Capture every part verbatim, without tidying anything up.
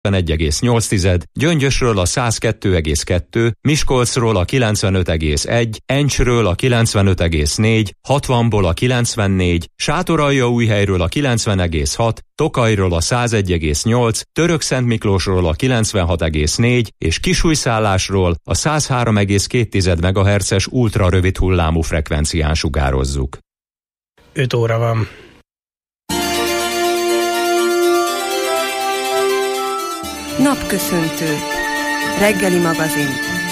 egy egész nyolc, Gyöngyösről a száz kettő egész kettő, Miskolcról a kilencvenöt egész egy, Encsről a kilencvenöt egész négy, hatvanból a kilencvennégy, Sátoraljaújhelyről a kilencven egész hat, Tokajról a száz egy egész nyolc, Törökszentmiklósról a kilencvenhat egész négy és Kisújszállásról a száz három egész két megahertzes ultra rövid hullámú frekvencián sugározzuk. öt óra van. Napköszöntő. Reggeli magazin.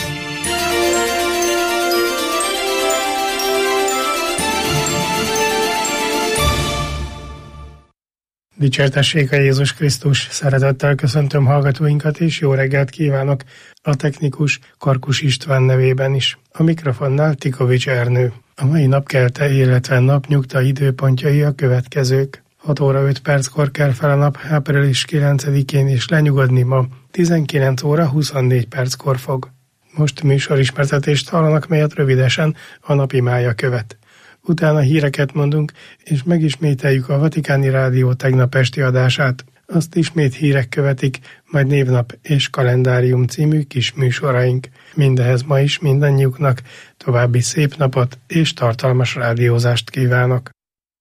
Dicsértessék a Jézus Krisztus, szeretettel köszöntöm hallgatóinkat, és jó reggelt kívánok a technikus Karkus István nevében is. A mikrofonnál Tikovics Ernő. A mai napkelte, illetve napnyugta időpontjai a következők. hat óra öt perckor kell fel a nap április kilencedikén, és lenyugodni ma tizenkilenc óra huszonnégy perckor fog. Most műsorismertetést hallanak, melyet rövidesen a napimája követ. Utána híreket mondunk, és megismételjük a Vatikáni Rádió tegnap esti adását. Azt ismét hírek követik, majd névnap és kalendárium című kis műsoraink. Mindehez ma is mindannyiuknak további szép napot és tartalmas rádiózást kívánok.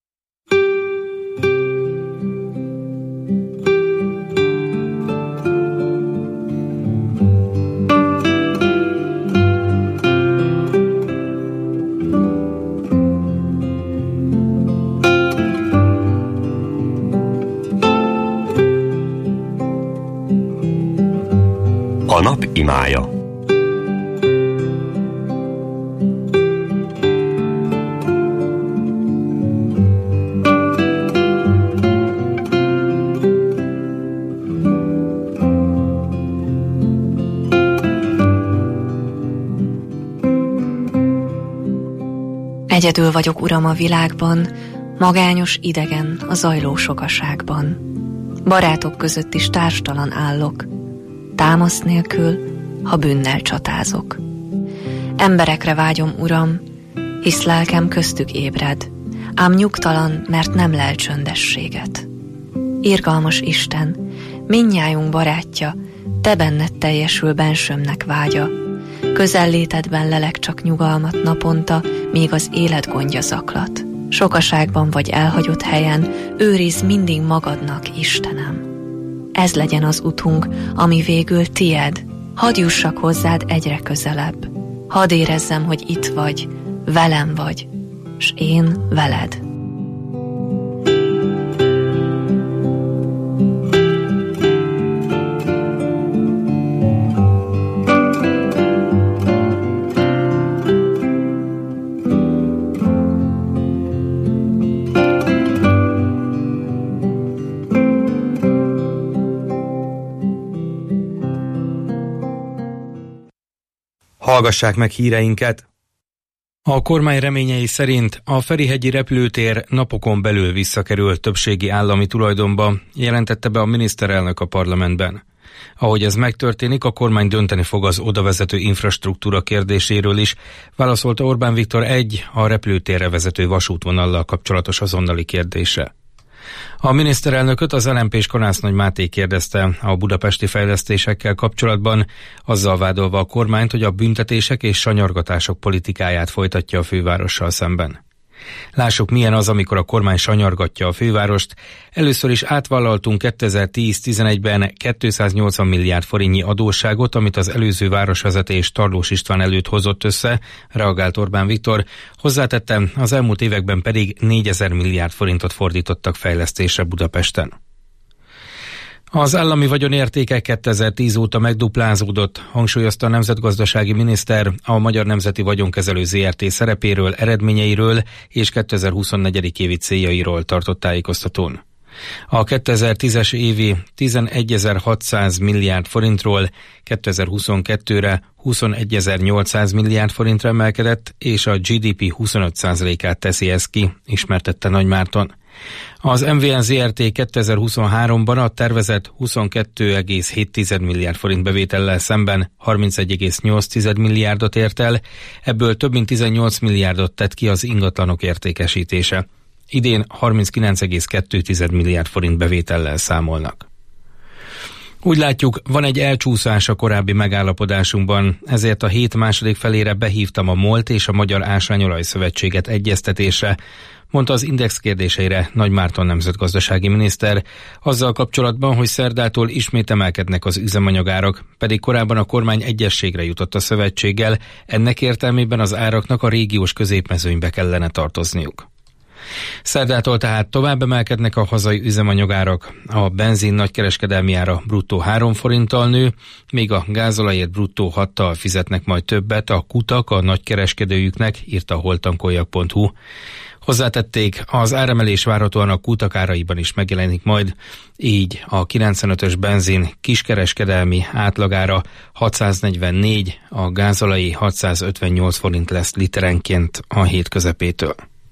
A nap imája. Egyedül vagyok, Uram, a világban, magányos idegen a zajló sokaságban. Barátok között is társtalan állok, támasz nélkül, ha bűnnel csatázok. Emberekre vágyom, Uram, hisz lelkem köztük ébred, ám nyugtalan, mert nem lel csöndességet. Irgalmas Isten, mindnyájunk barátja, te benned teljesül bensőmnek vágya. Közellétedben lelek csak nyugalmat naponta, míg az élet gondja zaklat. Sokaságban vagy elhagyott helyen, őrizd mindig magadnak, Istenem. Ez legyen az utunk, ami végül tied, hadd jussak hozzád egyre közelebb. Hadd érezzem, hogy itt vagy, velem vagy, s én veled. Hallgassák meg híreinket! A kormány reményei szerint a Ferihegyi repülőtér napokon belül visszakerül többségi állami tulajdonba, jelentette be a miniszterelnök a parlamentben. Ahogy ez megtörténik, a kormány dönteni fog az odavezető infrastruktúra kérdéséről is, válaszolta Orbán Viktor egy a repülőtérre vezető vasútvonallal kapcsolatos azonnali kérdésre. A miniszterelnököt az el em pés Kanász-Nagy Máté kérdezte a budapesti fejlesztésekkel kapcsolatban, azzal vádolva a kormányt, hogy a büntetések és sanyargatások politikáját folytatja a fővárossal szemben. Lássuk, milyen az, amikor a kormány sanyargatja a fővárost. Először is átvállaltunk kétezer-tíz-tizenegyben kétszáznyolcvan milliárd forintnyi adósságot, amit az előző városvezetés Tarlós István előtt hozott össze, reagált Orbán Viktor. Hozzátette, az elmúlt években pedig négyezer milliárd forintot fordítottak fejlesztésre Budapesten. Az állami vagyonértéke kétezer-tíz óta megduplázódott, hangsúlyozta a nemzetgazdasági miniszter a Magyar Nemzeti Vagyonkezelő zé er té szerepéről, eredményeiről és kétezer-huszonnégy évi céljairól tartott tájékoztatón. A kétezer-tízes évi tizenegyezer-hatszáz milliárd forintról kétezer-huszonkettőre huszonegyezer-nyolcszáz milliárd forintra emelkedett, és a gé dé pé huszonöt százalékát teszi ez ki, ismertette Nagy Márton. Az em vé en zé er té kétezer-huszonháromban a tervezett huszonkettő egész hét milliárd forint bevétellel szemben harmincegy egész nyolc milliárdot ért el, ebből több mint tizennyolc milliárdot tett ki az ingatlanok értékesítése. Idén harminckilenc egész kettő milliárd forint bevétellel számolnak. Úgy látjuk, van egy elcsúszás a korábbi megállapodásunkban, ezért a hét második felére behívtam a MOL-t és a Magyar Ásványolaj Szövetséget egyeztetésre, mondta az Index kérdéseire Nagy Márton nemzetgazdasági miniszter, azzal kapcsolatban, hogy szerdától ismét emelkednek az üzemanyagárak, pedig korábban a kormány egyezségre jutott a szövetséggel, ennek értelmében az áraknak a régiós középmezőnybe kellene tartozniuk. Szerdától tehát tovább emelkednek a hazai üzemanyagárak, a benzin nagykereskedelmi ára bruttó három forinttal nő, míg a gázolajért bruttó hattal fizetnek majd többet a kutak a nagykereskedőjüknek, írta a holtankoljak pont hu. Hozzátették, az áremelés várhatóan a kutak áraiban is megjelenik majd, így a kilencvenötös benzin kiskereskedelmi átlagára hatszáznegyvennégy, a gázolajé hatszázötvennyolc forint lesz literenként a hét közepétől.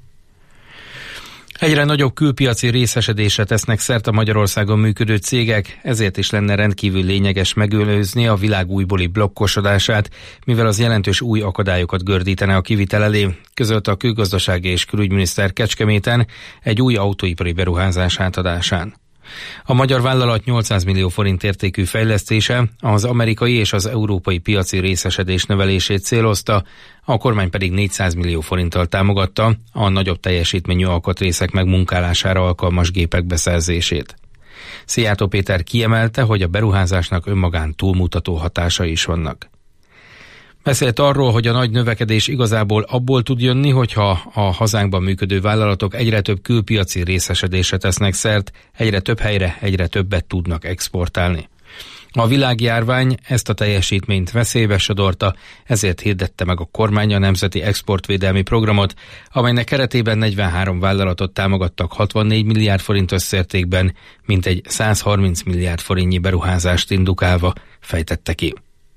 Egyre nagyobb külpiaci részesedésre tesznek szert a Magyarországon működő cégek, ezért is lenne rendkívül lényeges megelőzni a világ újbóli blokkosodását, mivel az jelentős új akadályokat gördítene a kivitel elé, közölte a külgazdasági és külügyminiszter Kecskeméten egy új autóipari beruházás átadásán. A magyar vállalat nyolcszáz millió forint értékű fejlesztése az amerikai és az európai piaci részesedés növelését célozta, a kormány pedig négyszáz millió forinttal támogatta a nagyobb teljesítményű alkatrészek megmunkálására alkalmas gépek beszerzését. Szijjártó Péter kiemelte, hogy a beruházásnak önmagán túlmutató hatásai is vannak. Beszélt arról, hogy a nagy növekedés igazából abból tud jönni, hogyha a hazánkban működő vállalatok egyre több külpiaci részesedésre tesznek szert, egyre több helyre egyre többet tudnak exportálni. A világjárvány ezt a teljesítményt veszélybe sodorta, ezért hirdette meg a kormány a Nemzeti Exportvédelmi Programot, amelynek keretében negyvenhárom vállalatot támogattak hatvannégy milliárd forint összértékben, mintegy százharminc milliárd forintnyi beruházást indukálva, fejtette ki.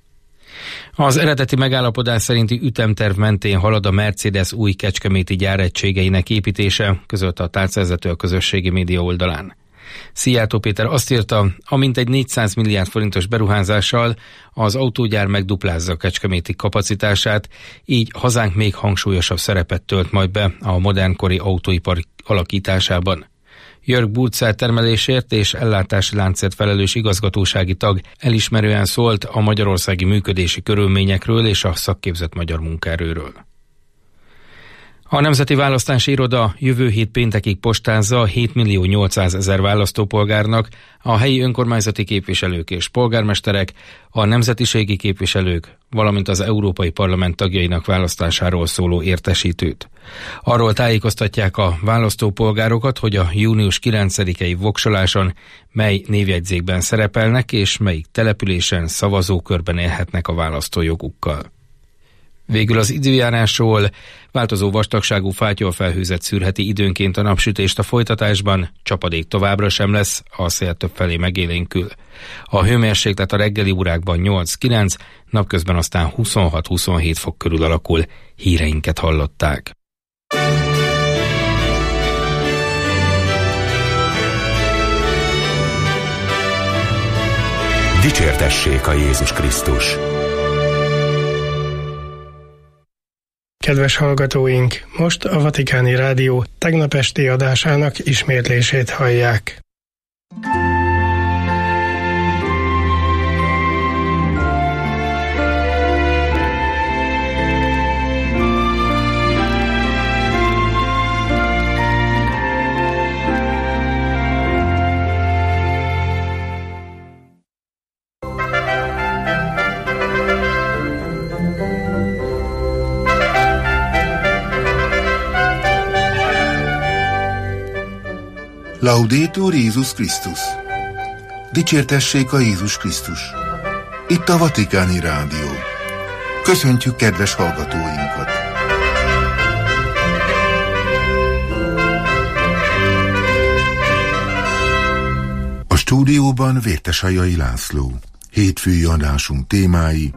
Az eredeti megállapodás szerinti ütemterv mentén halad a Mercedes új kecskeméti gyáregységeinek építése, közölte a tárcavezető a közösségi média oldalán. Szijjártó Péter azt írta, amint egy négyszáz milliárd forintos beruházással az autógyár megduplázza a kecskeméti kapacitását, így hazánk még hangsúlyosabb szerepet tölt majd be a modernkori autóipar alakításában. Jörg Burzer termelésért és ellátási láncért felelős igazgatósági tag elismerően szólt a magyarországi működési körülményekről és a szakképzett magyar munkaerőről. A Nemzeti Választási Iroda jövő hét péntekig postázza hét millió nyolcszázezer választópolgárnak a helyi önkormányzati képviselők és polgármesterek, a nemzetiségi képviselők, valamint az Európai Parlament tagjainak választásáról szóló értesítőt. Arról tájékoztatják a választópolgárokat, hogy a június kilencedikei voksoláson mely névjegyzékben szerepelnek és melyik településen szavazókörben élhetnek a választójogukkal. Végül az időjárásról: változó vastagságú fátyolfelhőzet szűrheti időnként a napsütést a folytatásban, csapadék továbbra sem lesz, a szél többfelé megélénkül. A hőmérséklet a reggeli órákban nyolc-kilenc, napközben aztán huszonhat-huszonhét fok körül alakul. Híreinket hallották. Dicsértessék a Jézus Krisztus! Kedves hallgatóink, most a Vatikáni Rádió tegnap esti adásának ismétlését hallják. Laudetur Jézus Krisztus! Dicsértessék a Jézus Krisztus! Itt a Vatikáni Rádió. Köszöntjük kedves hallgatóinkat! A stúdióban Vértesajai László. Hétfői adásunk témái: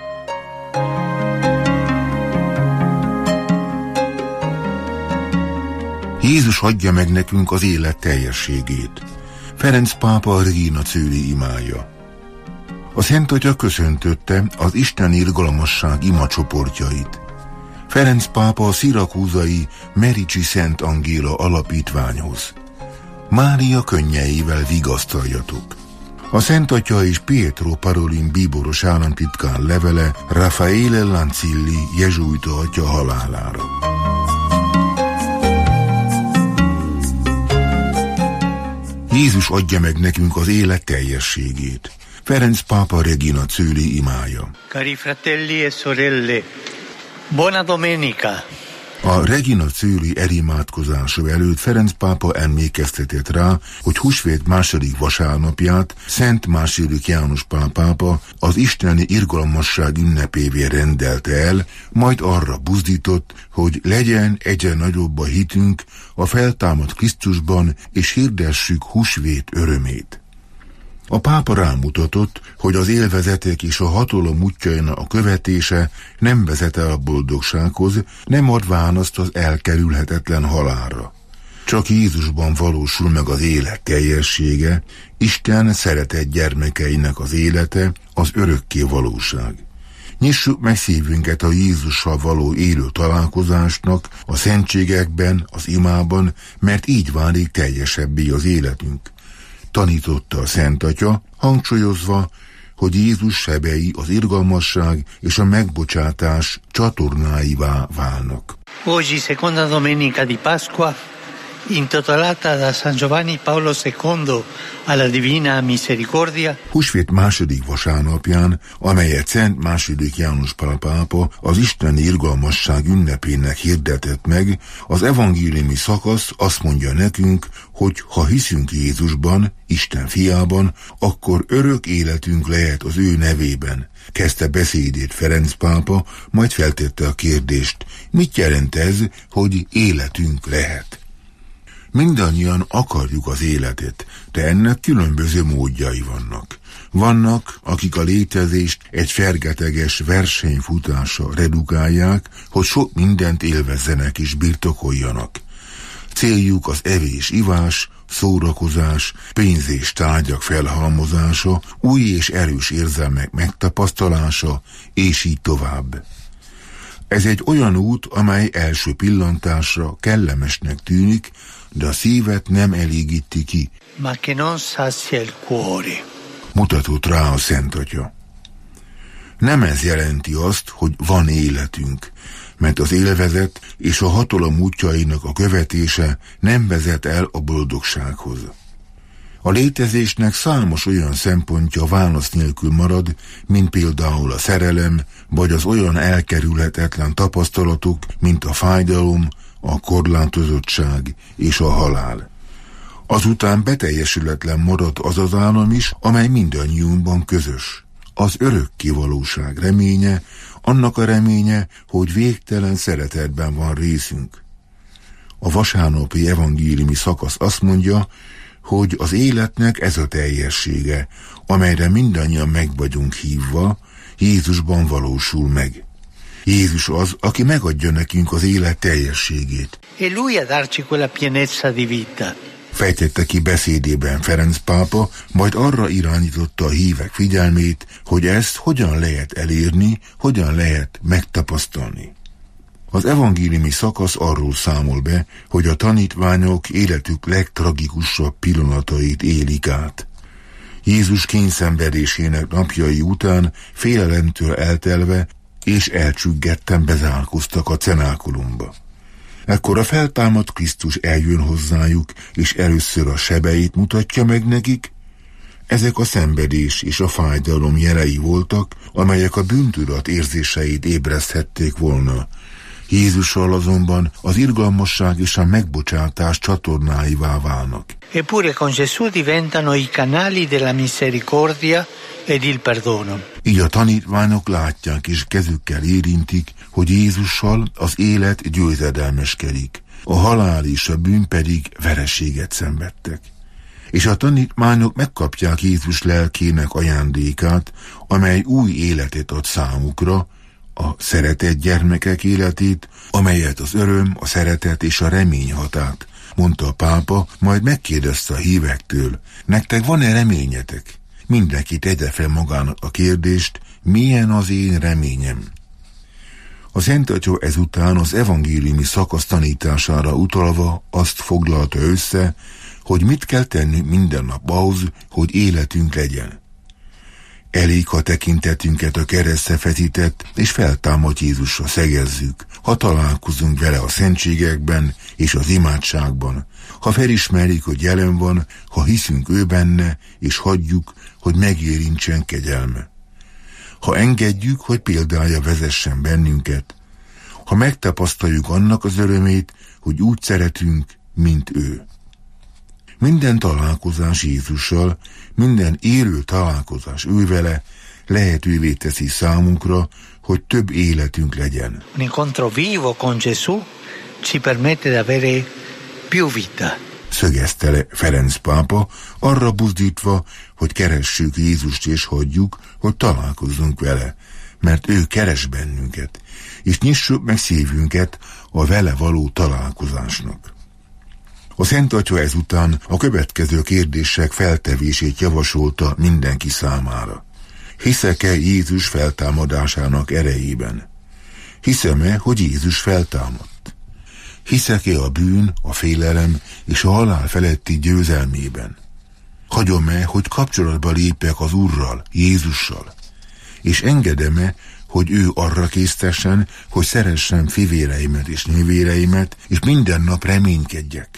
Jézus adja meg nekünk az élet teljességét. Ferenc pápa Regina Coeli imája. A Szent Atya köszöntötte az Isten irgalmasság imacsoportjait. Ferenc pápa a szirakúzai Merici Szent Angéla alapítványhoz. Mária könnyeivel vigasztaljatok. A Szent Atya és Pietro Parolin bíboros államtitkár levele Raffaele Lancilli jezsuita atya halálára. Jézus adja meg nekünk az élet teljességét. Ferenc pápa Regina Coeli imája. Cari fratelli e sorelle, buona domenica! A Regina Coeli elimádkozása előtt Ferenc pápa emlékeztetett rá, hogy húsvét második vasárnapját Szent második János Pál pápa az isteni irgalmasság ünnepévé rendelte el, majd arra buzdított, hogy legyen egyre nagyobb a hitünk a feltámadt Krisztusban, és hirdessük húsvét örömét. A pápa rámutatott, hogy az élvezetek és a hatalom útjainak a követése nem vezet el a boldogsághoz, nem ad választ az elkerülhetetlen halálra. Csak Jézusban valósul meg az élet teljessége, Isten szeretett gyermekeinek az élete, az örökké valóság. Nyissuk meg szívünket a Jézussal való élő találkozásnak, a szentségekben, az imában, mert így válik teljesebbé az életünk. Tanította a Szent Atya, hangsúlyozva, hogy Jézus sebei az irgalmasság és a megbocsátás csatornáivá válnak. Oggi, seconda domenica di Pasqua, intitolata da San Giovanni Paolo secondo alla Divina Misericordia. Húsvét második vasárnapján, amelyet Szent második János Pál pápa az isteni irgalmasság ünnepének hirdetett meg, az evangéliumi szakasz azt mondja nekünk, hogy ha hiszünk Jézusban, Isten fiában, akkor örök életünk lehet az ő nevében. Kezdte beszédét Ferenc pápa, majd feltette a kérdést, mit jelent ez, hogy életünk lehet? Mindannyian akarjuk az életet, de ennek különböző módjai vannak. Vannak, akik a létezést egy fergeteges versenyfutásra redukálják, hogy sok mindent élvezzenek és birtokoljanak. Céljuk az evés-ivás, szórakozás, pénz és tárgyak felhalmozása, új és erős érzelmek megtapasztalása, és így tovább. Ez egy olyan út, amely első pillantásra kellemesnek tűnik, de a szívet nem elégíti ki. Ma che non sazia il cuore. Mutatott rá a Szent Atya. Nem ez jelenti azt, hogy van életünk, mert az élvezet és a hatalom útjainak a követése nem vezet el a boldogsághoz. A létezésnek számos olyan szempontja válasz nélkül marad, mint például a szerelem, vagy az olyan elkerülhetetlen tapasztalatok, mint a fájdalom, a korlátozottság és a halál. Azután beteljesületlen marad az az álom is, amely mindannyiunkban közös. Az örökké valóság reménye, annak a reménye, hogy végtelen szeretetben van részünk. A vasárnapi evangéliumi szakasz azt mondja, hogy az életnek ez a teljessége, amelyre mindannyian meg vagyunk hívva, Jézusban valósul meg. Jézus az, aki megadja nekünk az élet teljességét. E lui a darci quella pienezza di vita. Fejtette ki beszédében Ferenc pápa, majd arra irányította a hívek figyelmét, hogy ezt hogyan lehet elérni, hogyan lehet megtapasztalni. Az evangéliumi szakasz arról számol be, hogy a tanítványok életük legtragikusabb pillanatait élik át. Jézus kényszenvedésének napjai után félelemtől eltelve és elcsüggetten bezárkoztak a cenákulumba. Ekkor a feltámadt Krisztus eljön hozzájuk, és először a sebeit mutatja meg nekik. Ezek a szenvedés és a fájdalom jelei voltak, amelyek a bűntudat érzéseit ébreszthették volna. Jézussal azonban az irgalmasság és a megbocsátás csatornáivá válnak. Eppure con Gesù diventano i canali della misericordia ed il perdono. Így a tanítványok látják és kezükkel érintik, hogy Jézussal az élet győzedelmeskedik, a halál és a bűn pedig vereséget szenvedtek. És a tanítványok megkapják Jézus lelkének ajándékát, amely új életet ad számukra, a szeretett gyermekek életét, amelyet az öröm, a szeretet és a remény hat át, mondta a pápa, majd megkérdezte a hívektől, nektek van-e reményetek? Mindenki tegye fel magának a kérdést, milyen az én reményem? A Szent Atya ezután az evangéliumi szakasz tanítására utalva azt foglalta össze, hogy mit kell tennünk minden nap ahhoz, hogy életünk legyen. Elég, ha tekintetünket a keresztre feszített és feltámadt Jézusra szegezzük, ha találkozunk vele a szentségekben és az imádságban, ha felismerjük, hogy jelen van, ha hiszünk ő benne, és hagyjuk, hogy megérintsen kegyelme. Ha engedjük, hogy példája vezessen bennünket, ha megtapasztaljuk annak az örömét, hogy úgy szeretünk, mint ő. Minden találkozás Jézussal, minden élő találkozás ő vele lehetővé teszi számunkra, hogy több életünk legyen. Un incontro vivo con Gesù ci permette di avere più vita. Szögezte le Ferenc pápa, arra buzdítva, hogy keressük Jézust és hagyjuk, hogy találkozzunk vele, mert ő keres bennünket, és nyissuk meg szívünket a vele való találkozásnak. A Szent Atya ezután a következő kérdések feltevését javasolta mindenki számára. Hiszek-e Jézus feltámadásának erejében? Hiszem-e, hogy Jézus feltámadt? Hiszek-e a bűn, a félelem és a halál feletti győzelmében? Hagyom-e, hogy kapcsolatba lépek az Úrral, Jézussal? És engedem-e, hogy ő arra késztessen, hogy szeressem fivéreimet és nővéreimet, és minden nap reménykedjek?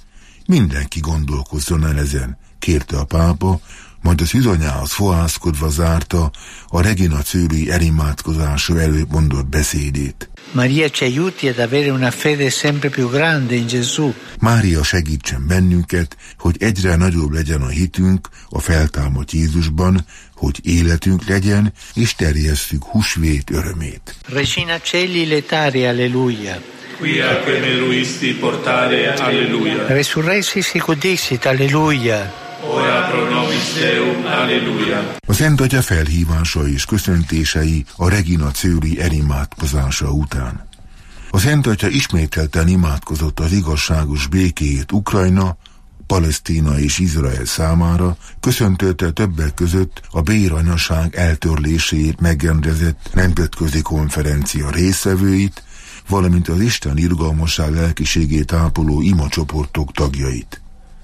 Mindenki gondolkozzon el ezen, kérte a pápa, majd az üzanyához fohászkodva zárta a Regina Coeli elimádkozása előtt mondott beszédét. Maria ci aiuti ad avere una fede sempre più grande in Gesù. Mária segítsen bennünket, hogy egyre nagyobb legyen a hitünk a feltámadt Jézusban, hogy életünk legyen, és terjesszük húsvét örömét. Regina Coeli letare, alleluia. Quia que me luisti portare, alleluia. Resurrexit sicut dixit, alleluia. Ora pro nobis Deum, alleluia. A Szent Atya felhívása és köszöntései a Regina Coeli elimádkozása után. A Szent Atya ismételten imádkozott az igazságos békéért Ukrajna, Palesztina és Izrael számára, köszöntötte többek között a béranyaság eltörléséért megrendezett nemzetközi konferencia résztvevőit, valamint az Isten irgalmasság lelkiségét ápoló imacsoportok tagjait.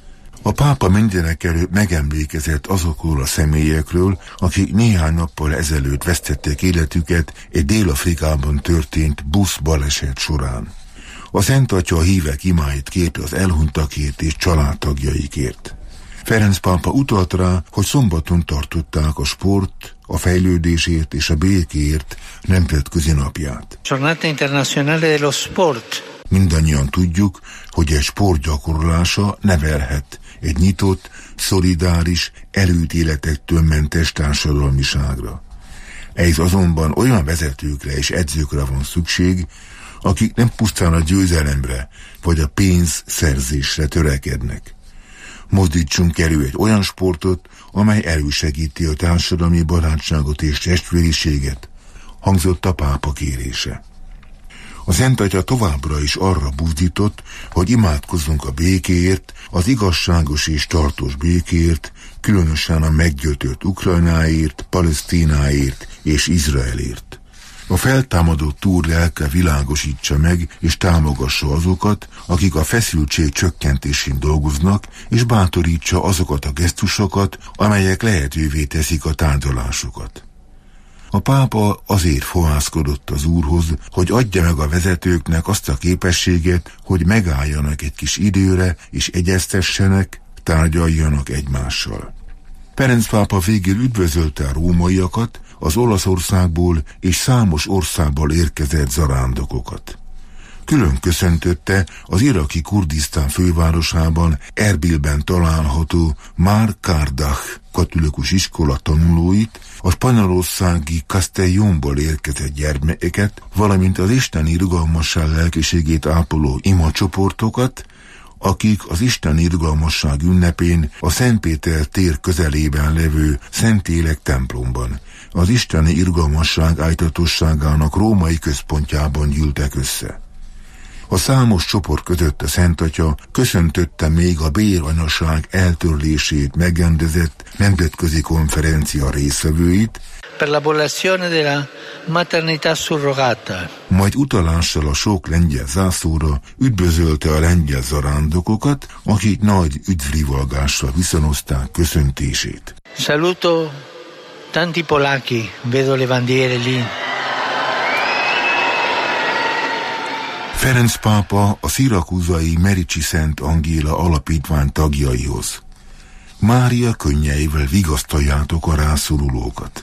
A pápa mindenek előtt megemlékezett azokról a személyekről, akik néhány nappal ezelőtt vesztették életüket egy Dél-Afrikában történt busz baleset során. A Szent Atya a hívek imáit kérte az elhunytakért és családtagjaikért. Ferenc pápa utalt rá, hogy szombaton tartották a sport, a fejlődésért és a békéért nemzetközi napját. Giornata internazionale dello sport. Mindannyian tudjuk, hogy egy sport gyakorlása nevelhet egy nyitott, szolidáris, előítéletektől mentes társadalmiságra. Ez azonban olyan vezetőkre és edzőkre van szükség, akik nem pusztán a győzelemre vagy a pénz szerzésre törekednek. Mozdítsunk elő egy olyan sportot, amely elősegíti a társadalmi barátságot és testvériséget, hangzott a pápa kérése. A Szent Atya továbbra is arra buzdított, hogy imádkozzunk a békéért, az igazságos és tartós békéért, különösen a meggyötört Ukrajnáért, Palesztináért és Izraelért. A feltámadott Úr lelke világosítsa meg és támogassa azokat, akik a feszültség csökkentésén dolgoznak, és bátorítsa azokat a gesztusokat, amelyek lehetővé teszik a tárgyalásokat. A pápa azért fohászkodott az Úrhoz, hogy adja meg a vezetőknek azt a képességet, hogy megálljanak egy kis időre, és egyeztessenek, tárgyaljanak egymással. Ferenc pápa végül üdvözölte a rómaiakat, az Olaszországból és számos országból érkezett zarándokokat. Külön köszöntötte az iraki Kurdisztán fővárosában, Erbilben található Mar Kardach katolikus iskola tanulóit, a spanyolországi Castellónból érkezett gyermekeket, valamint az isteni irgalmasság lelkiségét ápoló imacsoportokat, akik az isteni irgalmasság ünnepén a Szent Péter tér közelében levő Szentélek templomban, az isteni irgalmasság ájtatosságának római központjában gyűltek össze. A számos csoport között a Szent Atya köszöntötte még a béranyaság eltörlését megrendezett nemzetközi konferencia résztvevőit, per l'abolizione della maternità surrogata. Majd utalással a sok lengyel zászlóra üdvözölte a lengyel zarándokokat, akik nagy üdvrivalgással viszonozták köszöntését. Saluto tanti polacchi, vedo le bandiere lì. Ferenc pápa a szirakúzai Merici Szent Angéla alapítvány tagjaihoz. Mária könnyeivel vigasztaljátok a rászorulókat.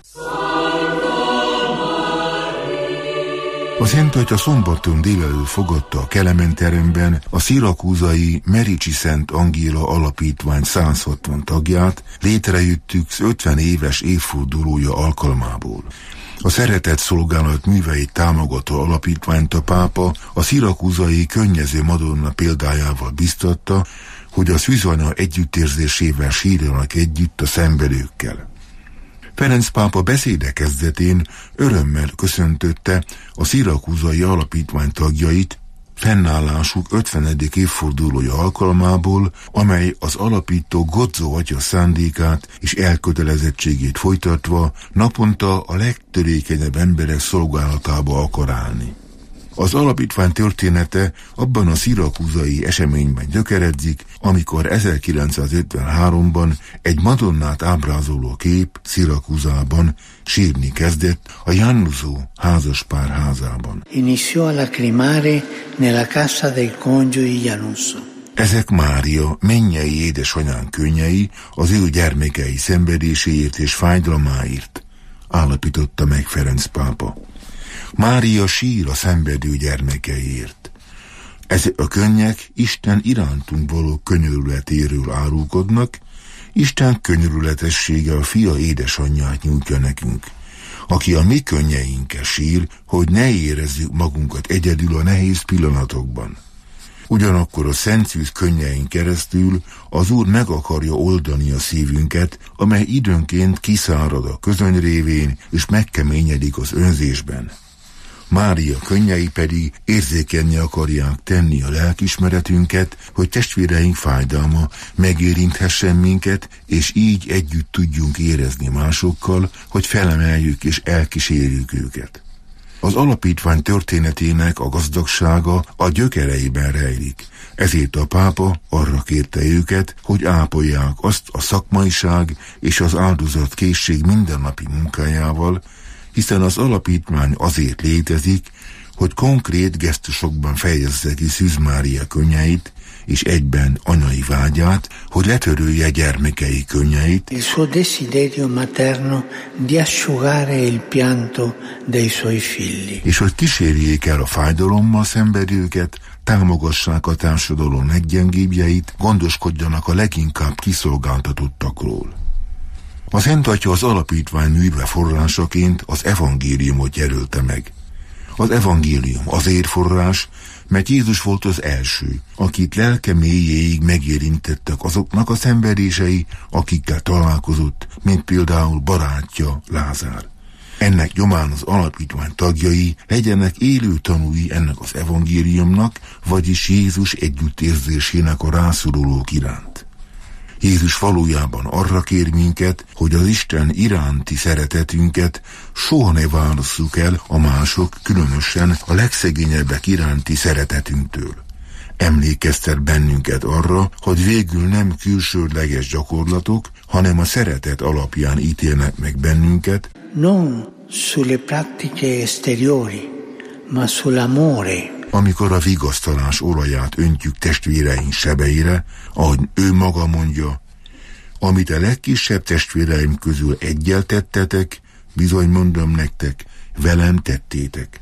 A Szent Atya szombaton délelőtt fogadta a Kelemen teremben a szirakúzai Merici Szent Angéla alapítvány száz hatvan tagját, létrejöttük ötven éves évfordulója alkalmából. A szeretett szolgálat műveit támogató alapítványt a pápa a szirakúzai Könnyező Madonna példájával biztatta, hogy a szűzanya együttérzésével sírjanak együtt a szenvedőkkel. Ferenc pápa beszéde kezdetén örömmel köszöntötte a szirakúzai alapítvány tagjait fennállásuk ötvenedik évfordulója alkalmából, amely az alapító Godzó atya szándékát és elkötelezettségét folytatva naponta a legtörékenyebb emberek szolgálatába akar állni. Az alapítvány története abban a szirakúzai eseményben gyökeredzik, amikor ezerkilencszázötvenháromban egy Madonnát ábrázoló kép Szirakúzában sírni kezdett a Januzó házaspár házában. Iniziò a lacrimare nella casa del coniugi Januzzo. Ezek Mária mennyei édesanyán könnyei az ő gyermekei szenvedéséért és fájdalmáért, állapította meg Ferenc pápa. Mária sír a szenvedő gyermekeiért. Ezek a könnyek Isten irántunk való könyörületéről árulkodnak, Isten könyörületessége a fia édesanyját nyújtja nekünk, aki a mi könnyeinkkel sír, hogy ne érezzük magunkat egyedül a nehéz pillanatokban. Ugyanakkor a Szent Szűz könnyein keresztül az Úr meg akarja oldani a szívünket, amely időnként kiszárad a közöny révén és megkeményedik az önzésben. Mária könnyei pedig érzékenni akarják tenni a lelkismeretünket, hogy testvéreink fájdalma megérinthessen minket, és így együtt tudjunk érezni másokkal, hogy felemeljük és elkísérjük őket. Az alapítvány történetének a gazdagsága a gyökereiben rejlik, ezért a pápa arra kérte őket, hogy ápolják azt a szakmaiság és az áldozatkészség mindennapi munkájával, hiszen az alapítvány azért létezik, hogy konkrét gesztusokban fejezze ki Szűz Mária könnyeit, és egyben anyai vágyát, hogy letörölje gyermekei könnyeit, il suo desiderio materno di asciugare il pianto dei suoi figli. És hogy kísérjék el a fájdalommal szenvedőket, támogassák a társadalom leggyengébbjeit, gondoskodjanak a leginkább kiszolgáltatottakról. A Szent Atya az alapítvány műve forrásaként az evangéliumot jelölte meg. Az evangélium azért forrás, mert Jézus volt az első, akit lelke mélyéig megérintettek azoknak a szenvedései, akikkel találkozott, mint például barátja Lázár. Ennek nyomán az alapítvány tagjai legyenek élő tanúi ennek az evangéliumnak, vagyis Jézus együttérzésének a rászorulók iránt. Jézus valójában arra kér minket, hogy az Isten iránti szeretetünket soha ne válasszuk el a mások, különösen a legszegényebbek iránti szeretetünktől. Emlékeztet bennünket arra, hogy végül nem külsődleges gyakorlatok, hanem a szeretet alapján ítélnek meg bennünket, Non sulle pratiche esteriori, ma sull'amore. Amikor a vigasztalás olaját öntjük testvéreink sebeire, ahogy ő maga mondja, amit a legkisebb testvéreim közül egyel tettetek, bizony mondom nektek, velem tettétek.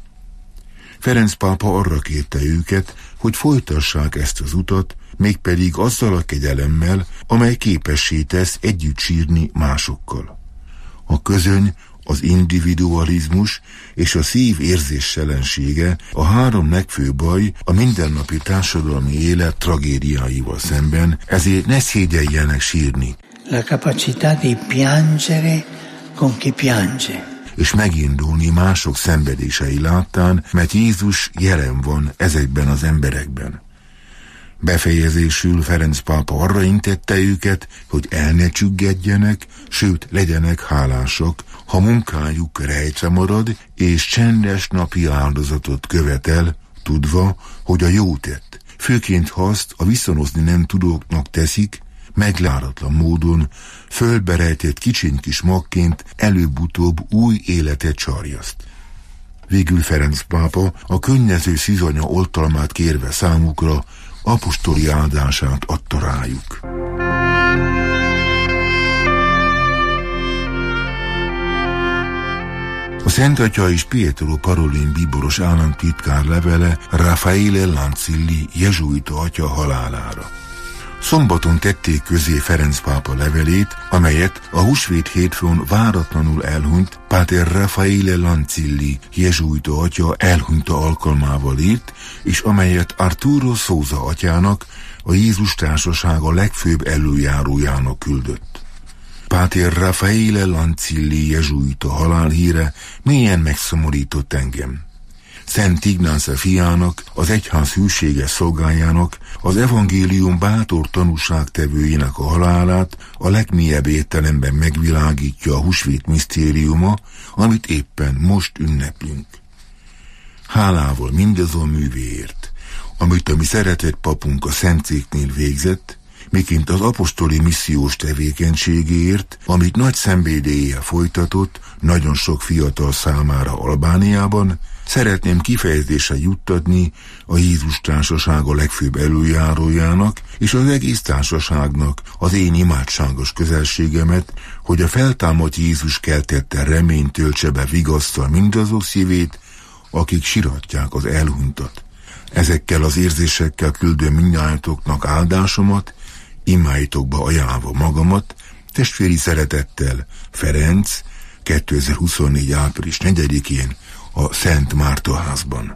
Ferenc pápa arra kérte őket, hogy folytassák ezt az utat, mégpedig azzal a kegyelemmel, amely képessé tesz együtt sírni másokkal. A közöny, az individualizmus és a szív érzésselensége a három legfőbb baj a mindennapi társadalmi élet tragédiáival szemben, ezért ne szégyeljenek sírni. La capacità di piangere con chi piange. És megindulni mások szenvedései láttán, mert Jézus jelen van ezekben az emberekben. Befejezésül Ferenc pápa arra intette őket, hogy el ne csüggedjenek, sőt legyenek hálásak, ha munkájuk rejtve marad, és csendes napi áldozatot követel, tudva, hogy a jó tett, főként ha azt a viszonozni nem tudóknak teszik, megláratlan módon, földbe rejtett kicsiny kis magként előbb-utóbb új életet csarjaszt. Végül Ferenc pápa a könnyező szizanya oltalmát kérve számukra apostoli áldását adta rájuk. A Szent Atya és Pietro Parolin bíboros államtitkár levele Raffaele Lancilli jezsuita atya halálára. Szombaton tették közé Ferenc pápa levelét, amelyet a húsvét hétfőn váratlanul elhunyt Páter Raffaele Lancilli jezsuita atya elhunyta alkalmával írt, és amelyet Arturo Souza atyának, a Jézus Társasága legfőbb előjárójának küldött. Páter Raffaele Lancilli jezsuita halálhíre mélyen megszomorított engem. Szent Ignáce fiának, az egyház hűséges szolgájának, az evangélium bátor tanúságtevőjének a halálát a legmélyebb értelemben megvilágítja a húsvét misztériuma, amit éppen most ünneplünk. Hálával mindazon művéért, amit a mi szeretett papunk a Szentszéknél végzett, miként az apostoli missziós tevékenységéért, amit nagy szenvedéllyel folytatott nagyon sok fiatal számára Albániában, szeretném kifejezésre juttatni a Jézus Társasága legfőbb előjárójának és az egész társaságnak az én imádságos közelségemet, hogy a feltámadt Jézus keltette reményt töltse be vigasztal mindazok szívét, akik siratják az elhunytat. Ezekkel az érzésekkel küldöm mindnyájatoknak áldásomat, imáitokba ajánlva magamat, testvéri szeretettel, Ferenc, kétezer-huszonnégy. április negyedikén a Szent Márta házban.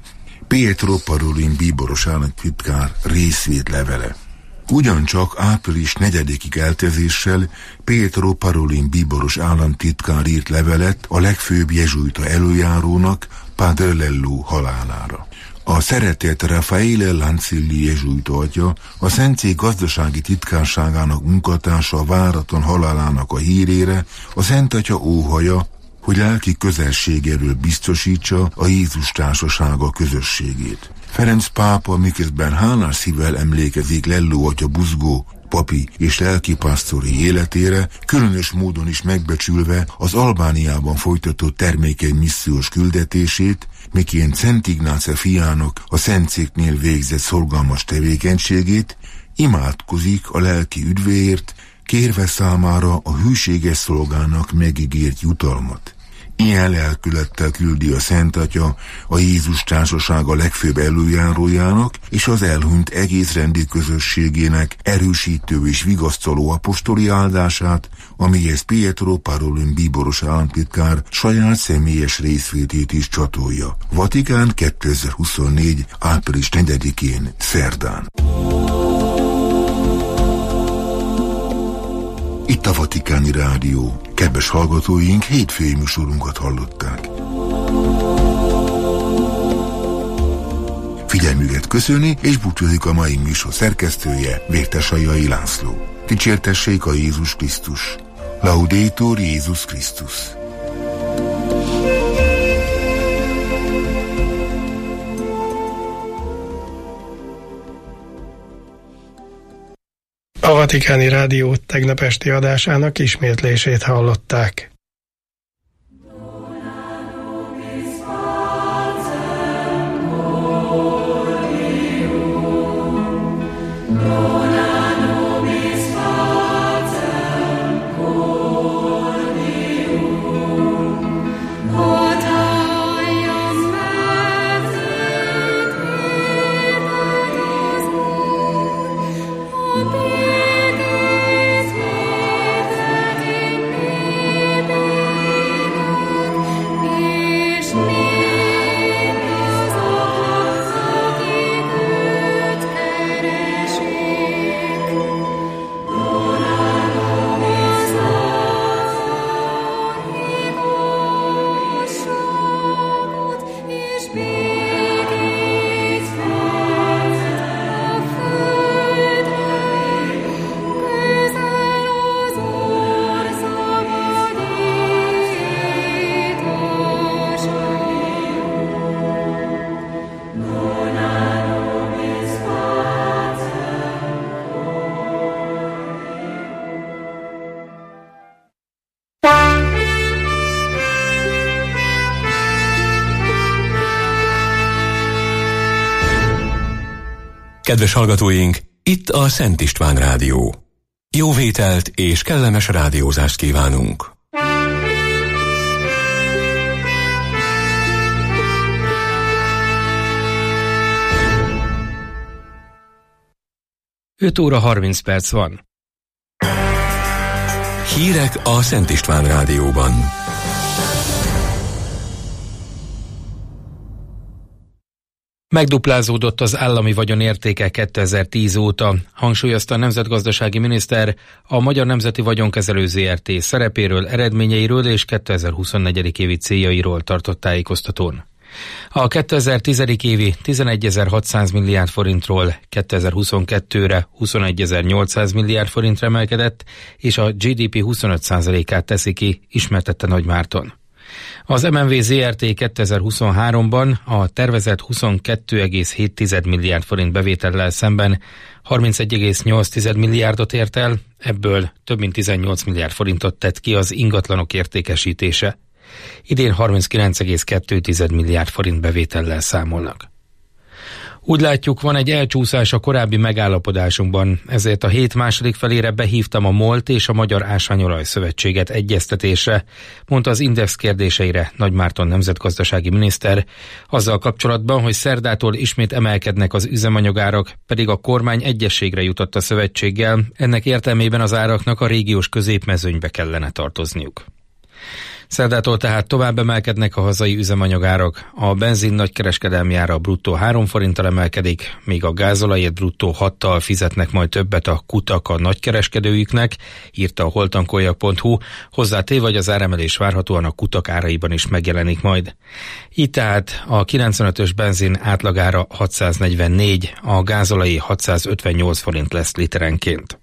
Pietro Parolin bíboros államtitkár részvét levele. Ugyancsak április negyedikig eltezéssel Pietro Parolin bíboros államtitkár írt levelet a legfőbb jezsuita előjárónak, Padre Lello halálára. A szeretett Raffaele Lancilli jezsuita atya, a Szentszék gazdasági titkárságának munkatársa váratlan halálának a hírére a Szent Atya óhaja, hogy lelki közelségéről biztosítsa a Jézus Társasága közösségét. Ferenc pápa miközben hálás szívvel emlékezik Lello atya buzgó, papi és lelkipásztori életére, különös módon is megbecsülve az Albániában folytatott termékeny missziós küldetését, miként Szent Ignáce fiának a Szentszéknél végzett szorgalmas tevékenységét, imádkozik a lelki üdvéért, kérve számára a hűséges szolgának megígért jutalmat. Ilyen lelkülettel küldi a Szent Atya a Jézus Társasága legfőbb előjárójának és az elhunyt egész rendi közösségének erősítő és vigasztaló apostoli áldását, amihez Pietro Parolin bíboros államtitkár saját személyes részvétét is csatolja. Vatikán kétezer-huszonnégy. április negyedikén szerdán. Itt a Vatikáni Rádió. Kedves hallgatóink, hétfői műsorunkat hallották. Figyelmüket köszöni és búcsúzik a mai műsor szerkesztője, Vértesajai László. Dicsértessék a Jézus Krisztus. Laudetur Jézus Krisztus. A Vatikáni Rádió tegnap esti adásának ismétlését hallották. Baby Kedves hallgatóink, itt a Szent István Rádió. Jó vételt és kellemes rádiózást kívánunk! öt óra harminc perc van. Hírek a Szent István Rádióban. Megduplázódott az állami vagyon értéke kétezer-tíz óta, hangsúlyozta a nemzetgazdasági miniszter a Magyar Nemzeti Vagyonkezelő zé er té szerepéről, eredményeiről és kétezer-huszonnégy. évi céljairól tartott tájékoztatón. A kétezer-tíz. évi tizenegyezer-hatszáz milliárd forintról kétezer-huszonkettőre huszonegyezer-nyolcszáz milliárd forintra emelkedett, és a gé dé pé huszonöt százalékát teszi ki, ismertette Nagy Márton. Az em en vé zé er té kétezer-huszonháromban a tervezett huszonkettő egész hét milliárd forint bevétellel szemben harmincegy egész nyolc milliárdot ért el, ebből több mint tizennyolc milliárd forintot tett ki az ingatlanok értékesítése. Idén harminckilenc egész kettő milliárd forint bevétellel számolnak. Úgy látjuk, van egy elcsúszás a korábbi megállapodásunkban, ezért a hét második felére behívtam a MOL-t és a Magyar Ásványolaj Szövetséget egyeztetésre, mondta az Index kérdéseire Nagy Márton nemzetgazdasági miniszter, azzal kapcsolatban, hogy szerdától ismét emelkednek az üzemanyagárak, pedig a kormány egyezségre jutott a szövetséggel, ennek értelmében az áraknak a régiós középmezőnybe kellene tartozniuk. Szerdától tehát tovább emelkednek a hazai üzemanyagárak, a benzin nagykereskedelmi ára bruttó három forinttal emelkedik, míg a gázolajért bruttó hattal fizetnek majd többet a kutak a nagykereskedőiknek, írta a holtankoljak pont hu, hozzátéve, hogy az áremelés várhatóan a kutak áraiban is megjelenik majd. Így tehát a kilencvenötös benzin átlagára hatszáznegyvennégy, a gázolajé hatszázötvennyolc forint lesz literenként.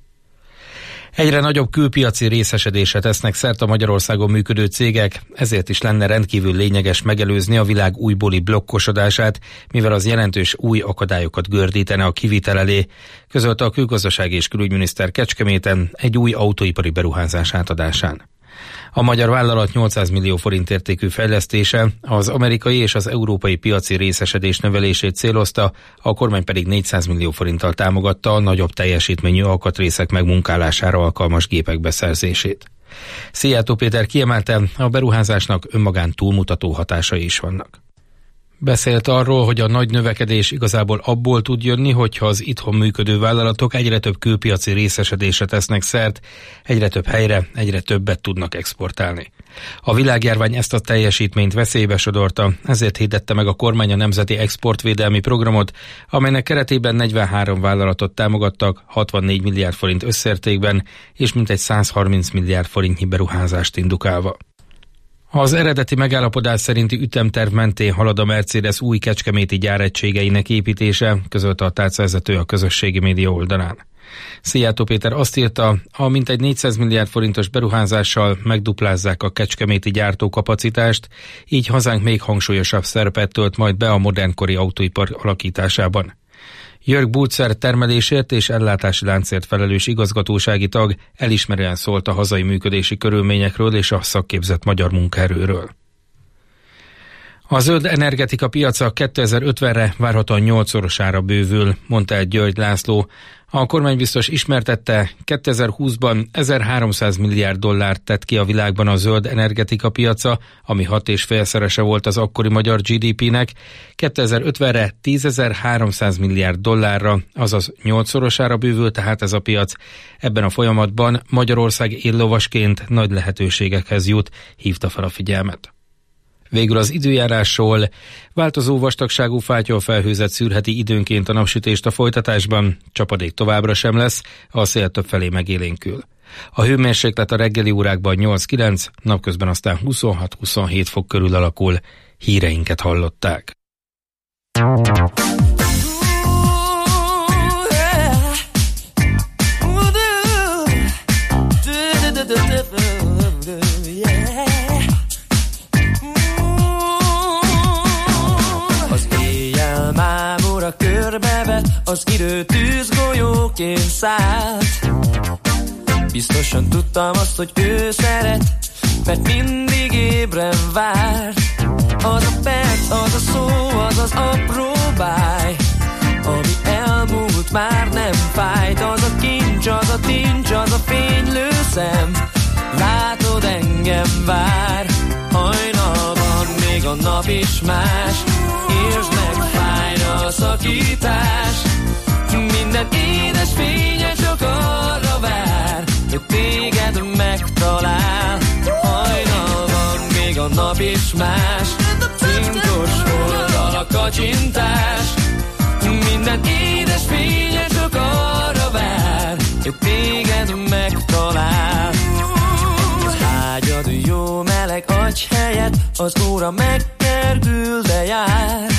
Egyre nagyobb külpiaci részesedésre tesznek szert a Magyarországon működő cégek, ezért is lenne rendkívül lényeges megelőzni a világ újbóli blokkosodását, mivel az jelentős új akadályokat gördítene a kivitel elé, közölte a külgazdasági és külügyminiszter Kecskeméten egy új autóipari beruházás átadásán. A magyar vállalat nyolcszáz millió forint értékű fejlesztése az amerikai és az európai piaci részesedés növelését célozta, a kormány pedig négyszáz millió forinttal támogatta a nagyobb teljesítményű alkatrészek megmunkálására alkalmas gépek beszerzését. Szijjártó Péter kiemelte, a beruházásnak önmagán túlmutató hatásai is vannak. Beszélt arról, hogy a nagy növekedés igazából abból tud jönni, hogyha az itthon működő vállalatok egyre több külpiaci részesedésre tesznek szert, egyre több helyre, egyre többet tudnak exportálni. A világjárvány ezt a teljesítményt veszélybe sodorta, ezért hirdette meg a kormány a Nemzeti Exportvédelmi Programot, amelynek keretében negyvenhárom vállalatot támogattak hatvannégy milliárd forint összértékben, és mintegy százharminc milliárd forintnyi beruházást indukálva. Az eredeti megállapodás szerinti ütemterv mentén halad a Mercedes új kecskeméti gyáregységeinek építése, közölte a tárcavezető a közösségi média oldalán. Szijjártó Péter azt írta, a mintegy négyszáz milliárd forintos beruházással megduplázzák a kecskeméti gyártókapacitást, így hazánk még hangsúlyosabb szerepet tölt majd be a modernkori autóipar alakításában. Jörg Bulcer termelésért és ellátási láncért felelős igazgatósági tag elismerően szólt a hazai működési körülményekről és a szakképzett magyar munkaerőről. A zöld energetika piaca kétezer-ötvenre várhatóan nyolcszorosára bővül, mondta el György László. A kormánybiztos ismertette, kétezer-húszban ezerháromszáz milliárd dollárt tett ki a világban a zöld energetika piaca, ami hat és félszerese volt az akkori magyar gé dé pének, kétezer-ötvenre tízezer-háromszáz milliárd dollárra, azaz nyolcszorosára bővül tehát ez a piac. Ebben a folyamatban Magyarország éllovasként nagy lehetőségekhez jut, hívta fel a figyelmet. Végül az időjárásról: változó vastagságú fátyolfelhőzet szűrheti időnként a napsütést a folytatásban, csapadék továbbra sem lesz, a szél többfelé megélénkül. A hőmérséklet a reggeli órákban nyolc-kilenc, napközben aztán huszonhat-huszonhét fok körül alakul. Híreinket hallották. Körbevet, az idő tűzgolyóként szállt. Biztosan tudtam azt, hogy ő szeret, mert mindig ébren várt. Az a perc, az a szó, az az apró báj, ami el múlt már nem fájt, az a kincs, az a tincs, az a fénylő szem. Látod, engem vár, hajnalban még a nap is más. Értsd meg, fájna a szakítás, minden édes fénye csak arra vár, hogy téged megtalál. Hajnalban még a nap is más, cinkos oldal a kacsintás, minden édes fénye csak arra vár, hogy téged megtalál. Az ágyad jó meleg adj helyet, az óra megkergül, de jár.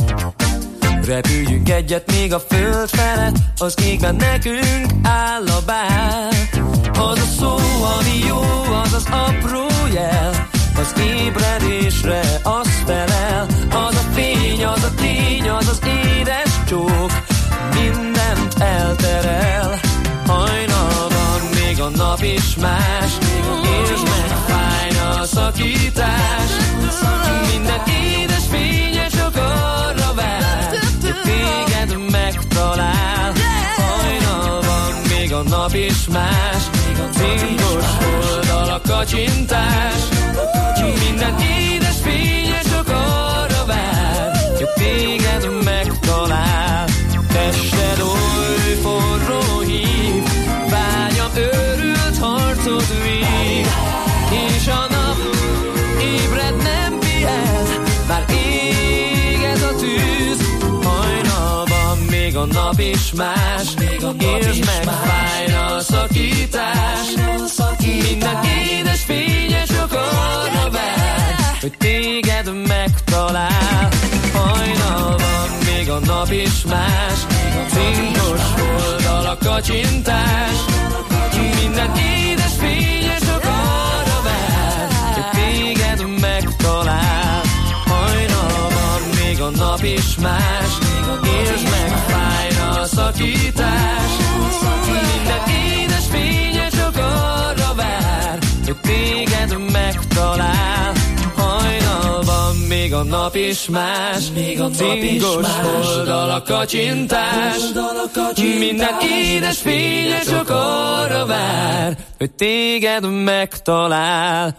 Repüljünk egyet még a föld felett, az égben nekünk áll a bál. Az a szó, ami jó, az az apró jel, az ébredésre az felel. Az a fény, az a tény, az az édes csók, mindent elterel. Hajnalban még a nap is más, értsd meg, fájna a szakítás, minden édes fénye csak arra vár, hogy téged megtalál. Hajnalban még a nap is más, cinkos oldal a kacsintás, minden édes fénye csak arra vár, hogy téged megtalál. Tested oly forró hív, vágyam őrült harcot vív, és a nap ébred nem pihen, bár ég ez a tűz. Hajnalban még a nap is más, értsd meg, fájna a szakítás, minden édes fénye csak arra vár, hogy téged megtalál. Hajnalban még a nap is más, cinkos oldal a kacsintás, minden édes fénye csak arra vár, hogy téged megtalál. Hajnalban még a nap is más, értsd meg, fájna a szakítás, minden édes fénye csak arra vár, hogy téged megtalál. Hajnalban még a nap is más, cinkos oldal a kacsintás, minden édes fénye csak arra vár, hogy téged megtalál.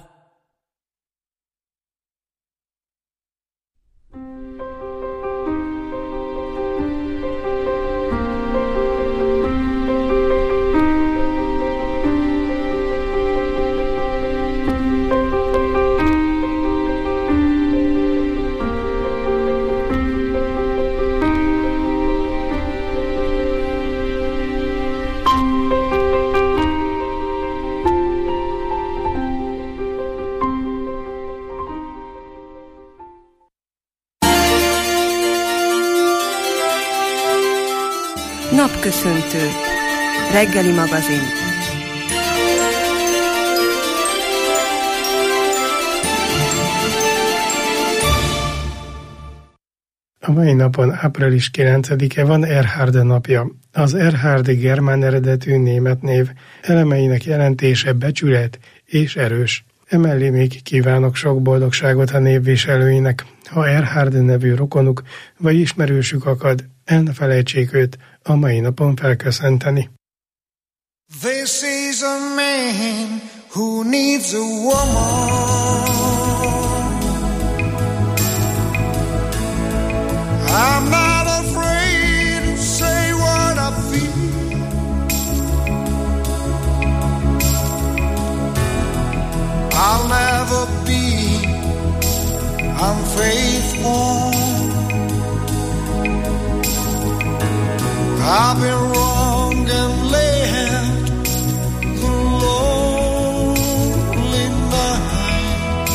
Napköszöntő. Reggeli magazin. A mai napon, április kilencedike van Erhard napja. Az Erhard germán eredetű német név, elemeinek jelentése becsület és erős. Emellé még kívánok sok boldogságot a névviselőinek. Ha Erhard nevű rokonuk vagy ismerősük akad, el ne felejtsék őt a mai napon felköszönteni. This is a man who needs a woman. I'm not afraid to say what I feel. I'll never be unfaithful. I've been wrong and led the lonely night.